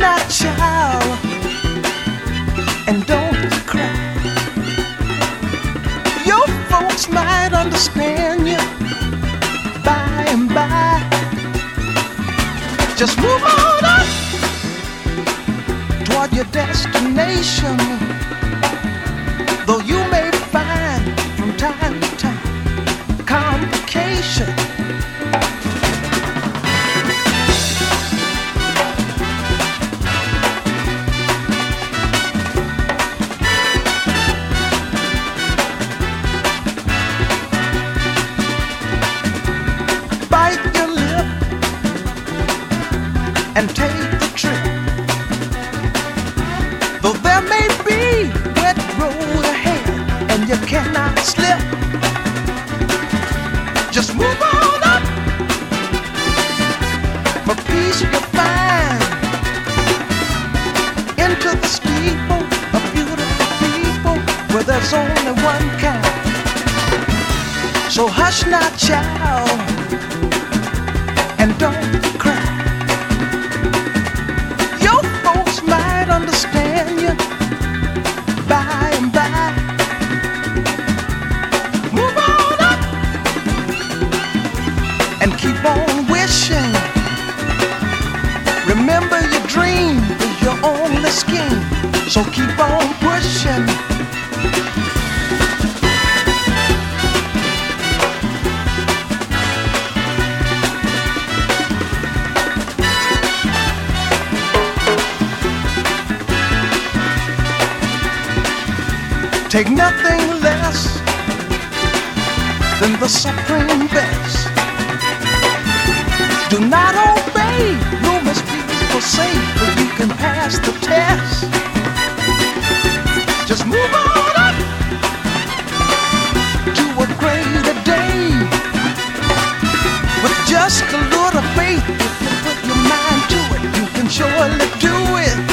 not, child, and don't cry. Your folks might understand you by and by. Just move on up toward your destination, though you may find from time to time complication. Bite your lip and take the trip, though there may be wet road ahead and you cannot slip. Just move on up, for peace you'll find into the steeple of beautiful people where there's only one kind. So hush now, child, and don't cry. Your folks might understand you by and by. Move on up and keep on wishing. Remember your dream is your only scheme, so keep on pushing. Take nothing less than the supreme best. Do not obey rumors people say, but you can pass the test. Just move on up to a greater day. With just a little faith, if you put your mind to it, you can surely do it.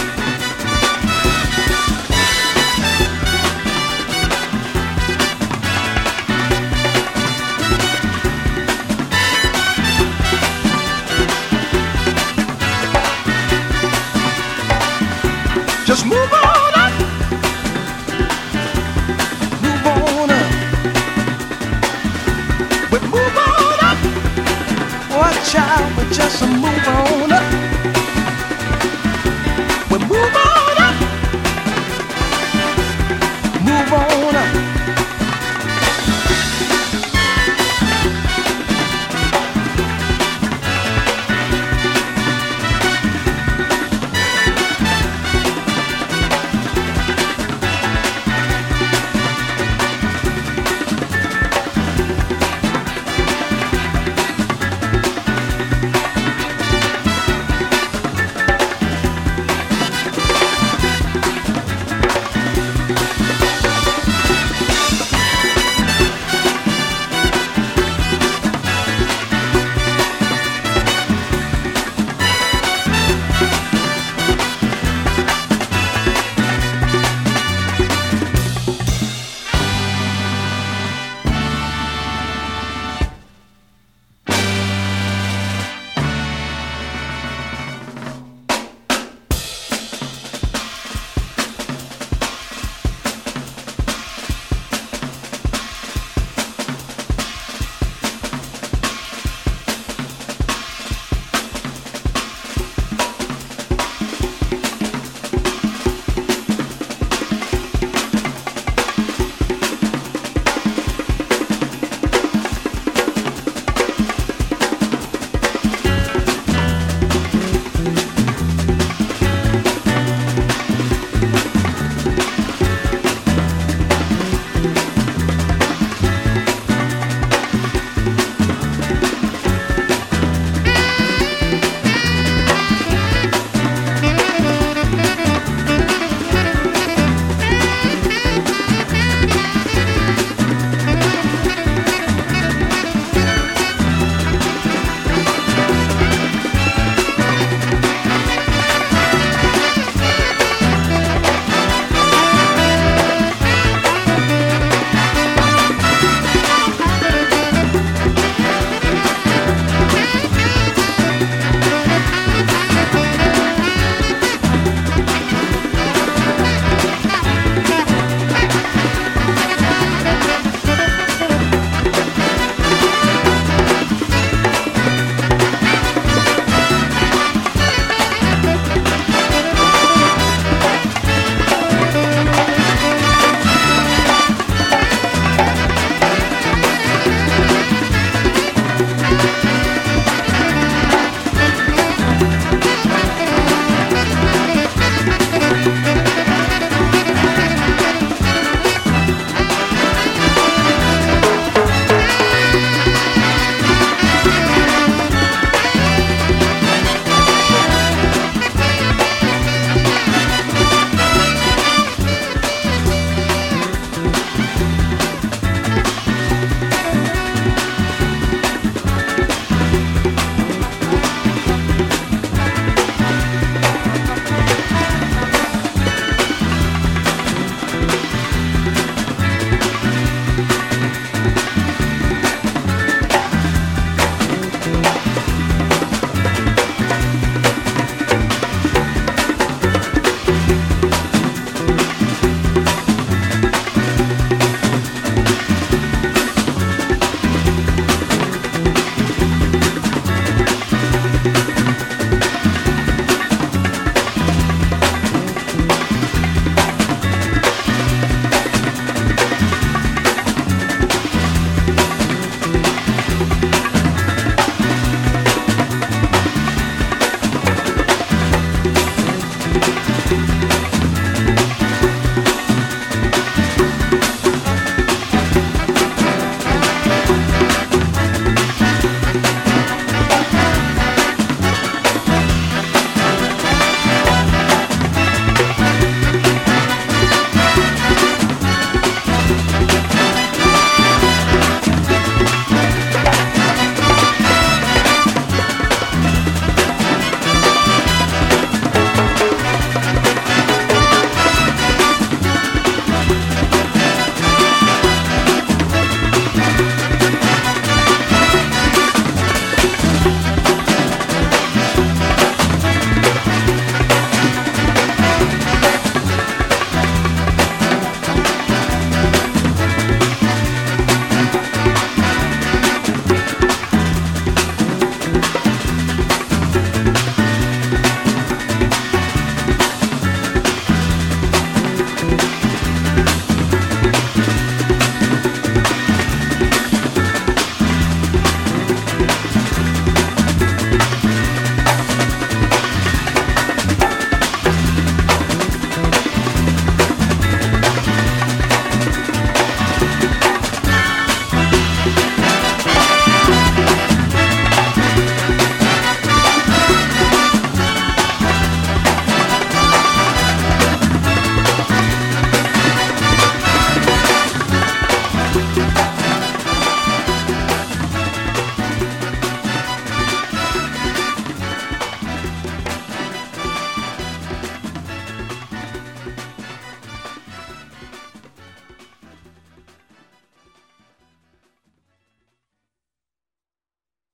Just move on up, move on up, we move on up. Oh, child, we're just a moving